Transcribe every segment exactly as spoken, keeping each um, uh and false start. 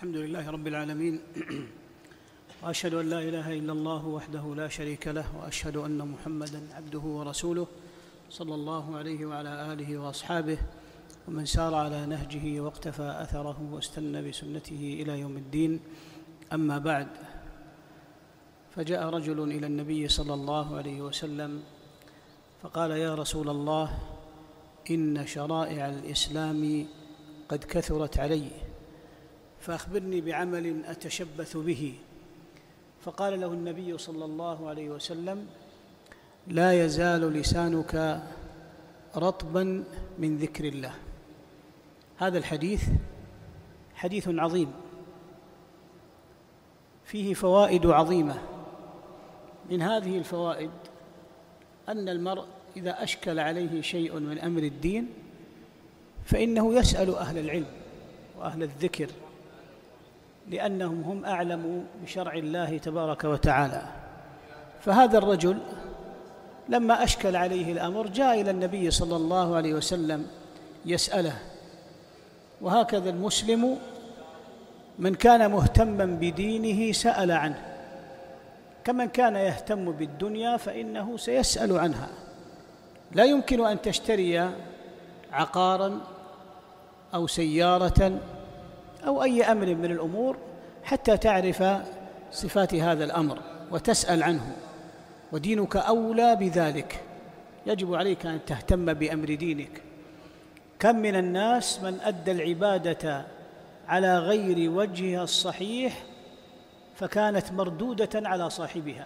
الحمد لله رب العالمين، وأشهد أن لا إله إلا الله وحده لا شريك له، وأشهد أن محمدًا عبده ورسوله صلى الله عليه وعلى آله وأصحابه ومن سار على نهجه واقتفى أثره واستنى بسنته إلى يوم الدين. أما بعد، فجاء رجل إلى النبي صلى الله عليه وسلم فقال: يا رسول الله، إن شرائع الإسلام قد كثرت علي، فأخبرني بعمل أتشبث به. فقال له النبي صلى الله عليه وسلم: لا يزال لسانك رطبا من ذكر الله. هذا الحديث حديث عظيم فيه فوائد عظيمة. من هذه الفوائد أن المرء إذا أشكل عليه شيء من أمر الدين فإنه يسأل أهل العلم وأهل الذكر، لأنهم هم أعلم بشرع الله تبارك وتعالى. فهذا الرجل لما أشكل عليه الأمر جاء إلى النبي صلى الله عليه وسلم يسأله. وهكذا المسلم من كان مهتما بدينه سأل عنه، كمن كان يهتم بالدنيا فإنه سيسأل عنها. لا يمكن أن تشتري عقاراً أو سيارة أو أي أمر من الأمور حتى تعرف صفات هذا الأمر وتسأل عنه، ودينك أولى بذلك. يجب عليك أن تهتم بأمر دينك. كم من الناس من أدى العبادة على غير وجهها الصحيح فكانت مردودة على صاحبها،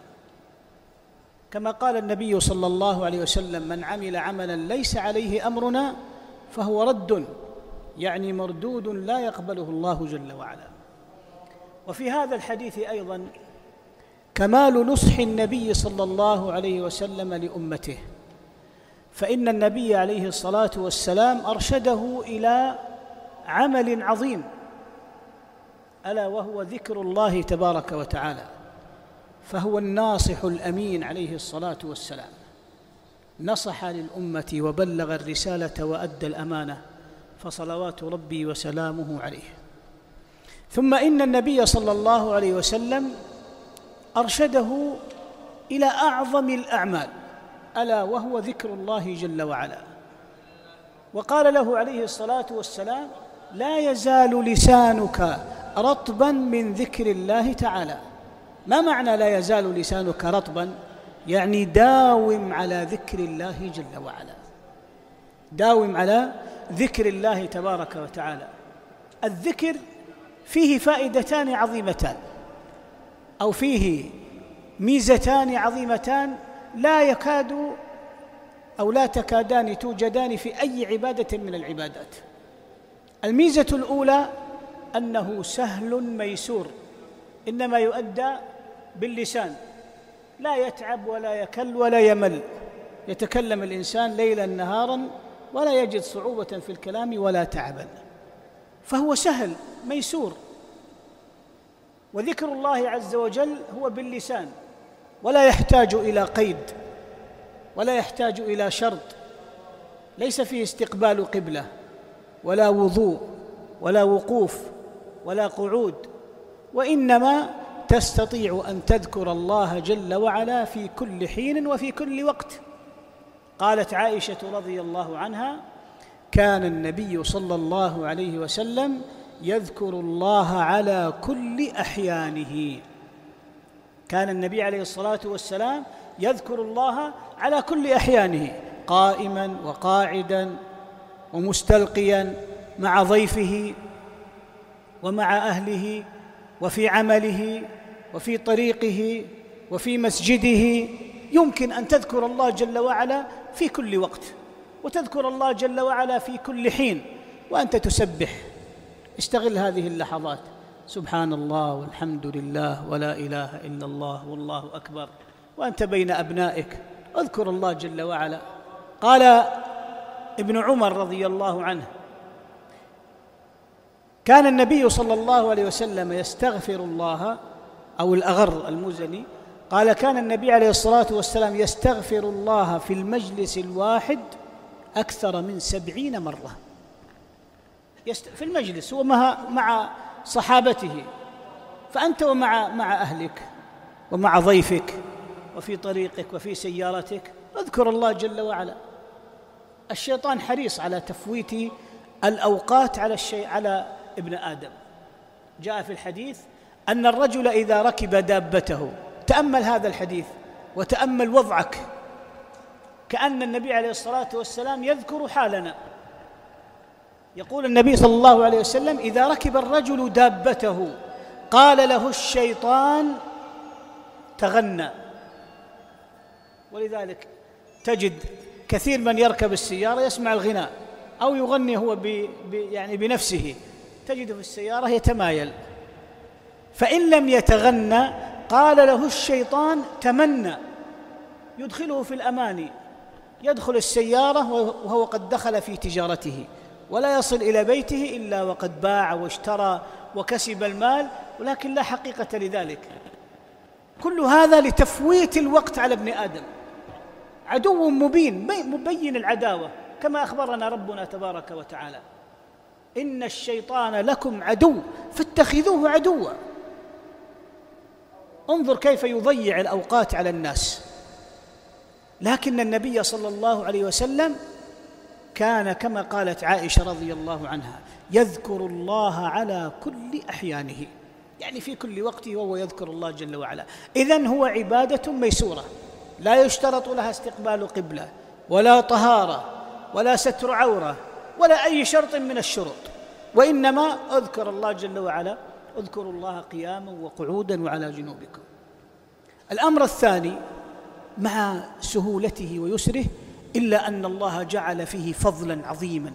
كما قال النبي صلى الله عليه وسلم: من عمل عملا ليس عليه أمرنا فهو رد، يعني مردود لا يقبله الله جل وعلا. وفي هذا الحديث أيضا كمال نصح النبي صلى الله عليه وسلم لأمته، فإن النبي عليه الصلاة والسلام أرشده إلى عمل عظيم، ألا وهو ذكر الله تبارك وتعالى. فهو الناصح الأمين عليه الصلاة والسلام، نصح للأمة وبلغ الرسالة وأدى الأمانة، فصلوات ربي وسلامه عليه. ثم إن النبي صلى الله عليه وسلم أرشده إلى أعظم الأعمال، ألا وهو ذكر الله جل وعلا. وقال له عليه الصلاة والسلام: لا يزال لسانك رطبا من ذكر الله تعالى. ما معنى لا يزال لسانك رطبا؟ يعني داوم على ذكر الله جل وعلا، داوم على ذكر الله تبارك وتعالى. الذكر فيه فائدتان عظيمتان، أو فيه ميزتان عظيمتان لا يكاد أو لا تكادان توجدان في أي عبادة من العبادات. الميزة الأولى أنه سهل ميسور، إنما يؤدى باللسان، لا يتعب ولا يكل ولا يمل. يتكلم الإنسان ليلا نهارا ولا يجد صعوبة في الكلام ولا تعبا، فهو سهل ميسور. وذكر الله عز وجل هو باللسان، ولا يحتاج إلى قيد ولا يحتاج إلى شرط، ليس فيه استقبال قبلة ولا وضوء ولا وقوف ولا قعود، وإنما تستطيع أن تذكر الله جل وعلا في كل حين وفي كل وقت. قالت عائشة رضي الله عنها: كان النبي صلى الله عليه وسلم يذكر الله على كل أحيانه. كان النبي عليه الصلاة والسلام يذكر الله على كل أحيانه، قائما وقاعدا ومستلقيا، مع ضيفه ومع أهله، وفي عمله وفي طريقه وفي مسجده. يمكن أن تذكر الله جل وعلا في كل وقت، وتذكر الله جل وعلا في كل حين وأنت تسبح. استغل هذه اللحظات: سبحان الله والحمد لله ولا إله إلا الله والله أكبر، وأنت بين أبنائك اذكر الله جل وعلا. قال ابن عمر رضي الله عنه: كان النبي صلى الله عليه وسلم يستغفر الله، أو الأغر المزني قال: كان النبي عليه الصلاة والسلام يستغفر الله في المجلس الواحد أكثر من سبعين مرة. في المجلس هو مع صحابته. فأنت ومع مع أهلك ومع ضيفك وفي طريقك وفي سيارتك اذكر الله جل وعلا. الشيطان حريص على تفويت الأوقات على الشيء على ابن آدم. جاء في الحديث أن الرجل إذا ركب دابته، تأمل هذا الحديث وتأمل وضعك، كأن النبي عليه الصلاة والسلام يذكر حالنا. يقول النبي صلى الله عليه وسلم: إذا ركب الرجل دابته قال له الشيطان تغنى. ولذلك تجد كثير من يركب السيارة يسمع الغناء أو يغني هو ب ب يعني بنفسه، تجده في السيارة يتمايل. فإن لم يتغنى قال له الشيطان تمنى، يدخله في الأماني، يدخل السيارة وهو قد دخل في تجارته، ولا يصل إلى بيته إلا وقد باع واشترى وكسب المال، ولكن لا حقيقة لذلك. كل هذا لتفويت الوقت على ابن آدم. عدو مبين مبين العداوة، كما أخبرنا ربنا تبارك وتعالى: إن الشيطان لكم عدو فاتخذوه عدوا. انظر كيف يضيع الأوقات على الناس. لكن النبي صلى الله عليه وسلم كان كما قالت عائشة رضي الله عنها: يذكر الله على كل أحيانه، يعني في كل وقت وهو يذكر الله جل وعلا. إذن هو عبادة ميسورة لا يشترط لها استقبال قبلة ولا طهارة ولا ستر عورة ولا أي شرط من الشروط، وإنما اذكر الله جل وعلا، اذكروا الله قياما وقعودا وعلى جنوبكم. الأمر الثاني: مع سهولته ويسره إلا أن الله جعل فيه فضلا عظيما،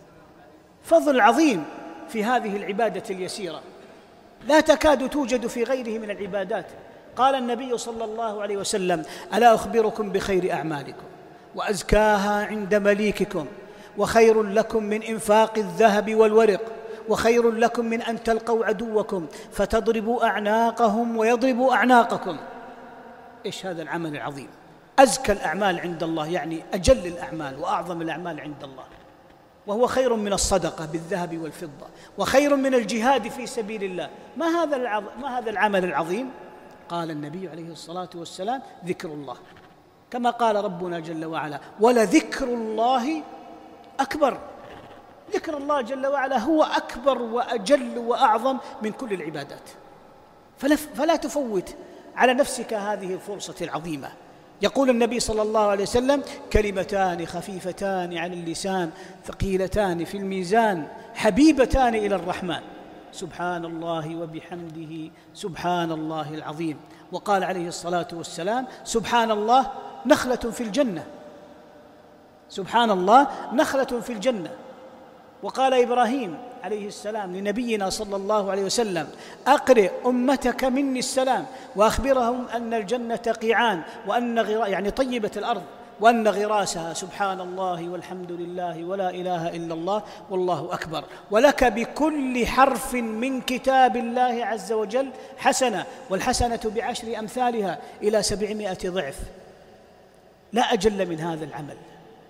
فضل عظيم في هذه العبادة اليسيرة لا تكاد توجد في غيره من العبادات. قال النبي صلى الله عليه وسلم: ألا أخبركم بخير أعمالكم وأزكاها عند مليككم وخير لكم من إنفاق الذهب والورق وخير لكم من أن تلقوا عدوكم فتضربوا أعناقهم ويضربوا أعناقكم. إيش هذا العمل العظيم؟ أزكى الأعمال عند الله، يعني أجل الأعمال وأعظم الأعمال عند الله، وهو خير من الصدقة بالذهب والفضة وخير من الجهاد في سبيل الله. ما هذا العظ... ما هذا العمل العظيم؟ قال النبي عليه الصلاة والسلام: ذكر الله، كما قال ربنا جل وعلا: ولذكر الله أكبر. ذكر الله جل وعلا هو أكبر وأجل وأعظم من كل العبادات. فلا, فلا تفوت على نفسك هذه الفرصة العظيمة. يقول النبي صلى الله عليه وسلم: كلمتان خفيفتان على اللسان ثقيلتان في الميزان حبيبتان إلى الرحمن، سبحان الله وبحمده سبحان الله العظيم. وقال عليه الصلاة والسلام: سبحان الله نخلة في الجنة، سبحان الله نخلة في الجنة. وقال إبراهيم عليه السلام لنبينا صلى الله عليه وسلم: أقرئ أمتك مني السلام وأخبرهم أن الجنة قيعان وأن غرا يعني طيبة الأرض وأن غراسها سبحان الله والحمد لله ولا إله إلا الله والله أكبر، ولك بكل حرف من كتاب الله عز وجل حسنة، والحسنة بعشر أمثالها إلى سبعمائة ضعف. لا أجل من هذا العمل.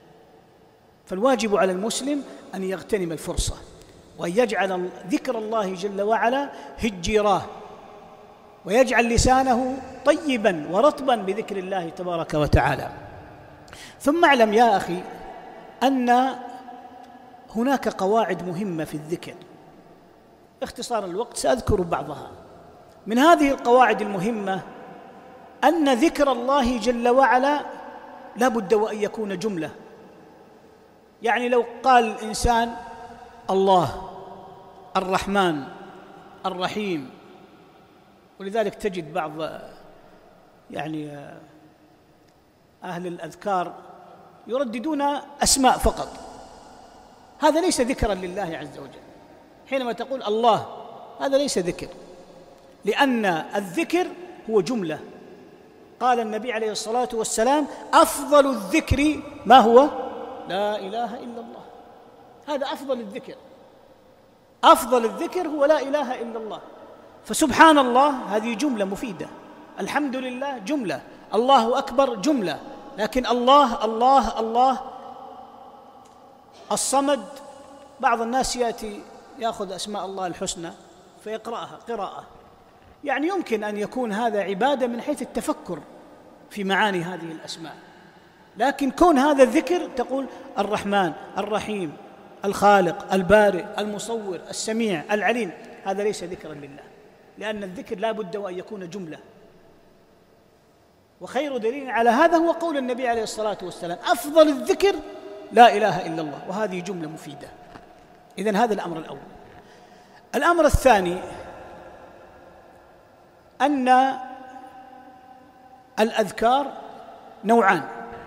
فالواجب على المسلم أن يغتنم الفرصة وأن يجعل ذكر الله جل وعلا هجيراه، ويجعل لسانه طيبا ورطبا بذكر الله تبارك وتعالى. ثم اعلم يا أخي أن هناك قواعد مهمة في الذكر. باختصار الوقت سأذكر بعضها. من هذه القواعد المهمة أن ذكر الله جل وعلا لا بد وأن يكون جملة. يعني لو قال الإنسان الله الرحمن الرحيم، ولذلك تجد بعض يعني أهل الأذكار يرددون أسماء فقط، هذا ليس ذكرا لله عز وجل. حينما تقول الله هذا ليس ذكر، لأن الذكر هو جملة. قال النبي عليه الصلاة والسلام: أفضل الذكر ما هو؟ لا إله إلا الله. هذا أفضل الذكر، أفضل الذكر هو لا إله إلا الله. فسبحان الله هذه جملة مفيدة، الحمد لله جملة، الله أكبر جملة. لكن الله الله الله الصمد، بعض الناس يأتي يأخذ أسماء الله الحسنى في فيقرأها قراءة، يعني يمكن أن يكون هذا عبادة من حيث التفكر في معاني هذه الأسماء، لكن كون هذا الذكر تقول الرحمن الرحيم الخالق البارئ المصور السميع العليم، هذا ليس ذكرا لله، لأن الذكر لا بد وأن يكون جملة. وخير دليل على هذا هو قول النبي عليه الصلاة والسلام: أفضل الذكر لا إله إلا الله، وهذه جملة مفيدة. إذن هذا الأمر الأول. الأمر الثاني أن الأذكار نوعان: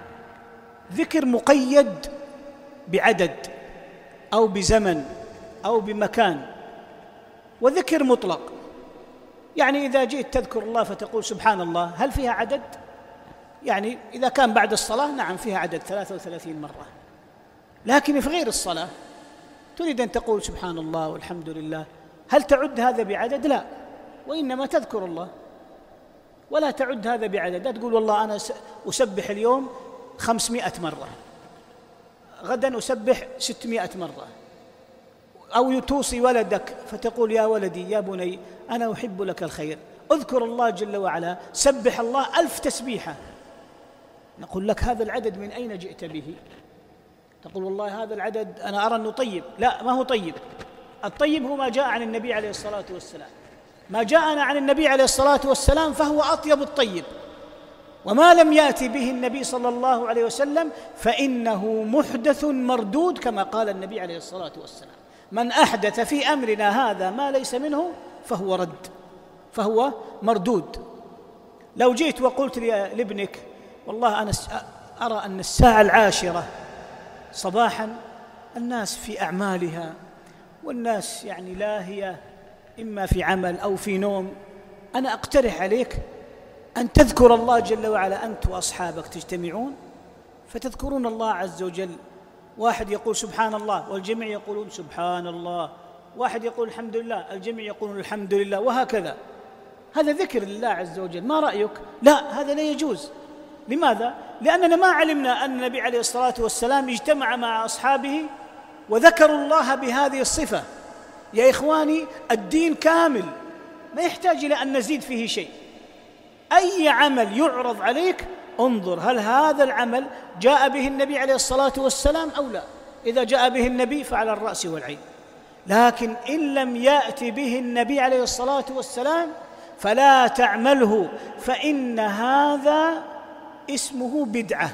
ذكر مقيد بعدد أو بزمن أو بمكان، وذكر مطلق. يعني إذا جئت تذكر الله فتقول سبحان الله، هل فيها عدد؟ يعني إذا كان بعد الصلاة نعم فيها عدد ثلاثة وثلاثين مرة، لكن في غير الصلاة تريد أن تقول سبحان الله والحمد لله، هل تعد هذا بعدد؟ لا، وإنما تذكر الله ولا تعد هذا بعدد. لا تقول والله أنا أسبح اليوم خمسمائة مرة، غدا أسبح ستمائة مرة، أو توصي ولدك فتقول يا ولدي يا بني أنا أحب لك الخير، اذكر الله جل وعلا، سبح الله ألف تسبيحة. نقول لك هذا العدد من أين جئت به؟ تقول والله هذا العدد أنا أرى أنه طيب. لا، ما هو طيب. الطيب هو ما جاء عن النبي عليه الصلاة والسلام، ما جاءنا عن النبي عليه الصلاة والسلام فهو أطيب الطيب، وما لم يأتي به النبي صلى الله عليه وسلم فإنه محدث مردود، كما قال النبي عليه الصلاة والسلام: من أحدث في أمرنا هذا ما ليس منه فهو رد، فهو مردود. لو جئت وقلت لابنك والله أنا أرى أن الساعة العاشرة صباحا الناس في أعمالها، والناس يعني لاهية إما في عمل أو في نوم، أنا أقترح عليك أن تذكر الله جل وعلا، أنت وأصحابك تجتمعون فتذكرون الله عز وجل. واحد يقول سبحان الله والجميع يقولون سبحان الله، واحد يقول الحمد لله الجميع يقولون الحمد لله، وهكذا. هذا ذكر لله عز وجل. ما رأيك؟ لا، هذا لا يجوز. لماذا؟ لأننا ما علمنا أن النبي عليه الصلاة والسلام اجتمع مع أصحابه وذكروا الله بهذه الصفة. يا إخواني، الدين كامل ما يحتاج إلى أن نزيد فيه شيء. أي عمل يعرض عليك انظر هل هذا العمل جاء به النبي عليه الصلاة والسلام أو لا. إذا جاء به النبي فعلى الرأس والعين، لكن إن لم يأتي به النبي عليه الصلاة والسلام فلا تعمله، فإن هذا اسمه بدعة.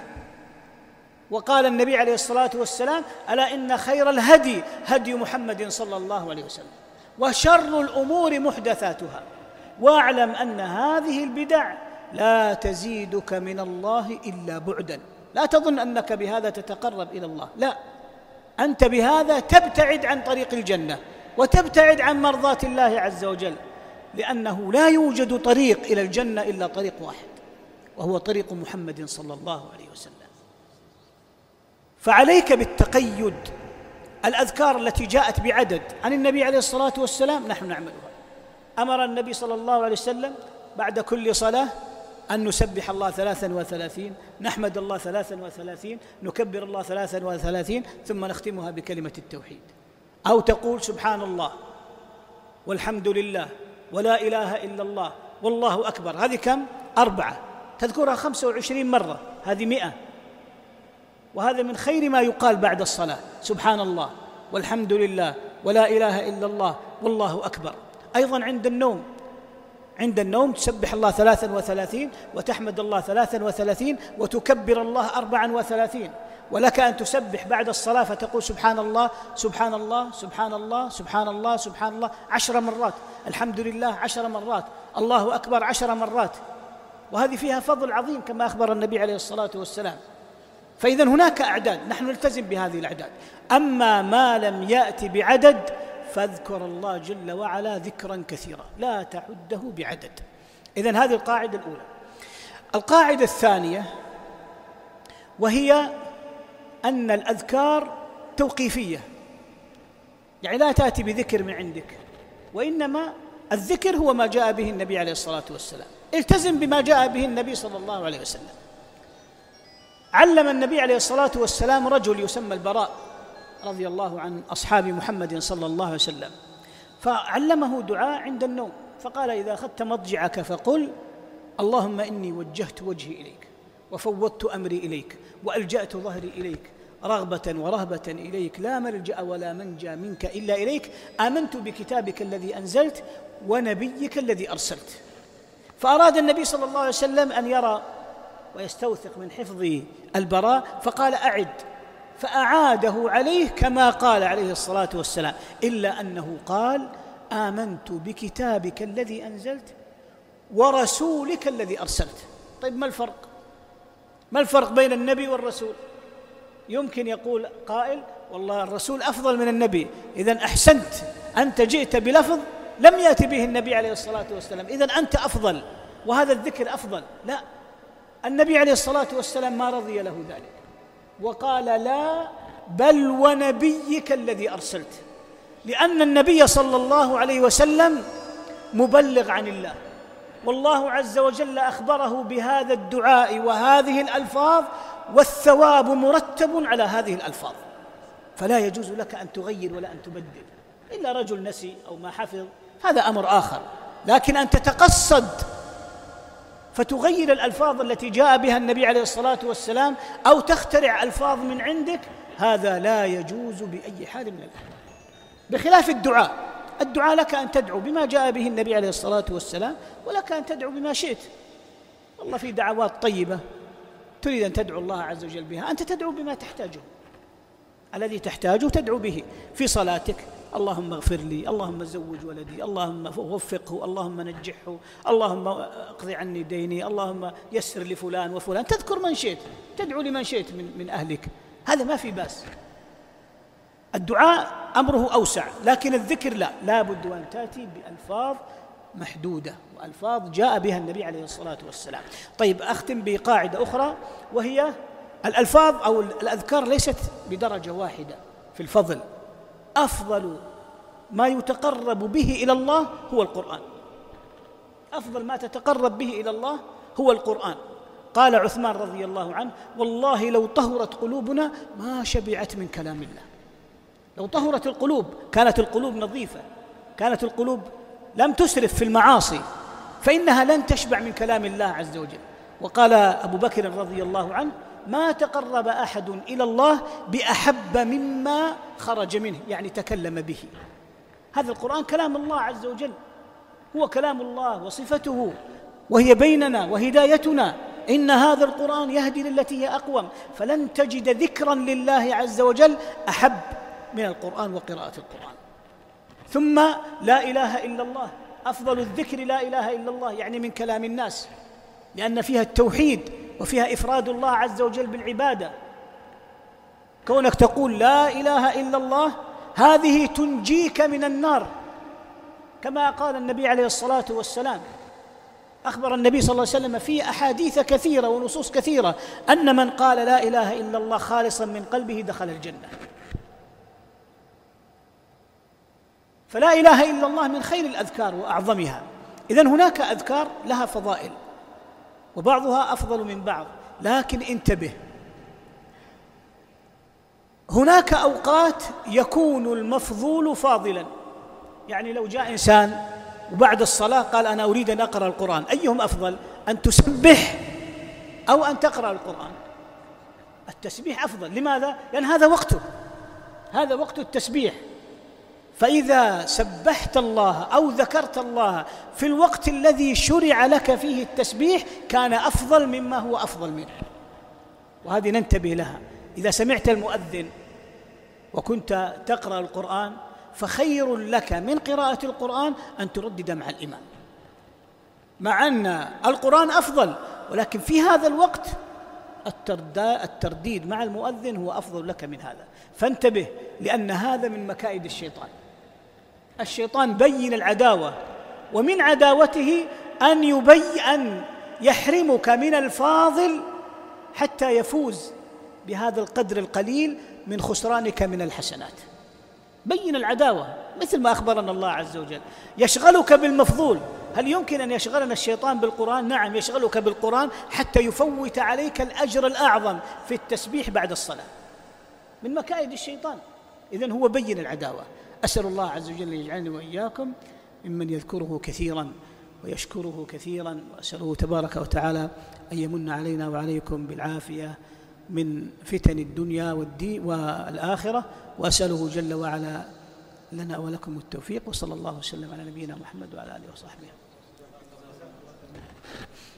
وقال النبي عليه الصلاة والسلام: ألا إن خير الهدي هدي محمد صلى الله عليه وسلم، وشر الأمور محدثاتها، واعلم أن هذه البدع لا تزيدك من الله إلا بعدا. لا تظن أنك بهذا تتقرب إلى الله، لا، أنت بهذا تبتعد عن طريق الجنة وتبتعد عن مرضاة الله عز وجل، لأنه لا يوجد طريق إلى الجنة إلا طريق واحد، وهو طريق محمد صلى الله عليه وسلم. فعليك بالتقيد. الأذكار التي جاءت بعدد عن النبي عليه الصلاة والسلام نحن نعملها. أمر النبي صلى الله عليه وسلم بعد كل صلاة أن نسبح الله ثلاثا وثلاثين، نحمد الله ثلاثا وثلاثين، نكبر الله ثلاثا وثلاثين، ثم نختمها بكلمة التوحيد. أو تقول سبحان الله والحمد لله ولا إله إلا الله والله أكبر، هذه كم؟ أربعة. تذكرها خمسة وعشرين مرة، هذه مئة. وهذا من خير ما يقال بعد الصلاة: سبحان الله والحمد لله ولا إله إلا الله والله أكبر. أيضا عند النوم، عند النوم تسبح الله ثلاثا وثلاثين، وتحمد الله ثلاثا وثلاثين، وتكبر الله أربعا وثلاثين. ولك أن تسبح بعد الصلاة فتقول سبحان الله سبحان الله سبحان الله سبحان الله سبحان الله عشر مرات، الحمد لله عشر مرات، الله أكبر عشر مرات. وهذه فيها فضل عظيم كما أخبر النبي عليه الصلاة والسلام. فإذا هناك أعداد، نحن نلتزم بهذه الأعداد. أما ما لم يأتي بعدد فاذكر الله جل وعلا ذكرا كثيرا، لا تعده بعدد. إذن هذه القاعدة الأولى. القاعدة الثانية وهي أن الأذكار توقيفية، يعني لا تأتي بذكر من عندك، وإنما الذكر هو ما جاء به النبي عليه الصلاة والسلام. التزم بما جاء به النبي صلى الله عليه وسلم. علم النبي عليه الصلاة والسلام رجل يسمى البراء رضي الله عن أصحاب محمد صلى الله عليه وسلم، فعلمه دعاء عند النوم، فقال: إذا أخذت مضجعك فقل: اللهم إني وجهت وجهي إليك وفوضت أمري إليك وألجأت ظهري إليك رغبة ورهبة إليك، لا ملجأ ولا منجى منك إلا إليك، آمنت بكتابك الذي أنزلت ونبيك الذي أرسلت. فأراد النبي صلى الله عليه وسلم أن يرى ويستوثق من حفظ البراء، فقال: أعد، فأعاده عليه كما قال عليه الصلاة والسلام، إلا أنه قال: آمنت بكتابك الذي أنزلت ورسولك الذي أرسلت. طيب ما الفرق؟ ما الفرق بين النبي والرسول؟ يمكن يقول قائل: والله الرسول أفضل من النبي، إذن أحسنت، أنت جئت بلفظ لم يأتي به النبي عليه الصلاة والسلام، إذن أنت أفضل وهذا الذكر أفضل. لا، النبي عليه الصلاة والسلام ما رضي له ذلك وقال: لا، بل ونبيك الذي أرسلت، لأن النبي صلى الله عليه وسلم مبلغ عن الله، والله عز وجل أخبره بهذا الدعاء وهذه الألفاظ، والثواب مرتب على هذه الألفاظ، فلا يجوز لك أن تغير ولا أن تبدل، إلا رجل نسي أو ما حفظ، هذا أمر آخر، لكن أن تتقصد فتغير الألفاظ التي جاء بها النبي عليه الصلاة والسلام أو تخترع ألفاظ من عندك، هذا لا يجوز بأي حال من الأحوال. بخلاف الدعاء، الدعاء لك أن تدعو بما جاء به النبي عليه الصلاة والسلام، ولك أن تدعو بما شئت. والله في دعوات طيبة تريد أن تدعو الله عز وجل بها، أنت تدعو بما تحتاجه، الذي تحتاجه تدعو به في صلاتك: اللهم اغفر لي، اللهم زوج ولدي، اللهم وفقه، اللهم نجحه، اللهم اقضي عني ديني، اللهم يسر لفلان وفلان، تذكر من شئت، تدعو لمن شئت من, من أهلك، هذا ما في بأس. الدعاء أمره أوسع، لكن الذكر لا، لا بد أن تأتي بألفاظ محدودة وألفاظ جاء بها النبي عليه الصلاة والسلام. طيب، أختم بقاعدة أخرى، وهي الألفاظ أو الأذكار ليست بدرجة واحدة في الفضل. أفضل ما يتقرب به إلى الله هو القرآن، أفضل ما تتقرب به إلى الله هو القرآن. قال عثمان رضي الله عنه: والله لو طهرت قلوبنا ما شبعت من كلام الله. لو طهرت القلوب، كانت القلوب نظيفة، كانت القلوب لم تسرف في المعاصي، فإنها لن تشبع من كلام الله عز وجل. وقال أبو بكر رضي الله عنه: ما تقرب أحد إلى الله بأحب مما خرج منه، يعني تكلم به. هذا القرآن كلام الله عز وجل، هو كلام الله وصفته، وهي بيننا وهدايتنا. إن هذا القرآن يهدي للتي هي أقوم، فلن تجد ذكرا لله عز وجل أحب من القرآن وقراءة القرآن. ثم لا إله إلا الله، أفضل الذكر لا إله إلا الله، يعني من كلام الناس، لأن فيها التوحيد وفيها إفراد الله عز وجل بالعبادة. كونك تقول لا إله إلا الله هذه تنجيك من النار، كما قال النبي عليه الصلاة والسلام. أخبر النبي صلى الله عليه وسلم في أحاديث كثيرة ونصوص كثيرة أن من قال لا إله إلا الله خالصا من قلبه دخل الجنة. فلا إله إلا الله من خير الأذكار وأعظمها. إذن هناك أذكار لها فضائل وبعضها أفضل من بعض، لكن انتبه، هناك أوقات يكون المفضول فاضلا. يعني لو جاء إنسان وبعد الصلاة قال أنا أريد أن أقرأ القرآن، أيهم أفضل، أن تسبح أو أن تقرأ القرآن؟ التسبيح أفضل. لماذا؟ لأن هذا وقته، هذا وقت التسبيح. فإذا سبحت الله أو ذكرت الله في الوقت الذي شرع لك فيه التسبيح كان أفضل مما هو أفضل منه، وهذه ننتبه لها. إذا سمعت المؤذن وكنت تقرأ القرآن فخير لك من قراءة القرآن أن تردد مع الإمام، مع أن القرآن أفضل، ولكن في هذا الوقت الترديد مع المؤذن هو أفضل لك من هذا. فانتبه، لأن هذا من مكائد الشيطان. الشيطان بين العداوة، ومن عداوته أن يبين أن يحرمك من الفاضل حتى يفوز بهذا القدر القليل من خسرانك من الحسنات. بين العداوة، مثل ما أخبرنا الله عز وجل. يشغلك بالمفضول. هل يمكن أن يشغلنا الشيطان بالقرآن؟ نعم، يشغلك بالقرآن حتى يفوت عليك الأجر الأعظم في التسبيح بعد الصلاة، من مكائد الشيطان. إذن هو بين العداوة. أسأل الله عز وجل يجعلني وإياكم ممن يذكره كثيرا ويشكره كثيرا، وأسأله تبارك وتعالى أن يمن علينا وعليكم بالعافية من فتن الدنيا والدين والآخرة، وأسأله جل وعلا لنا ولكم التوفيق، وصلى الله وسلم على نبينا محمد وعلى آله وصحبه.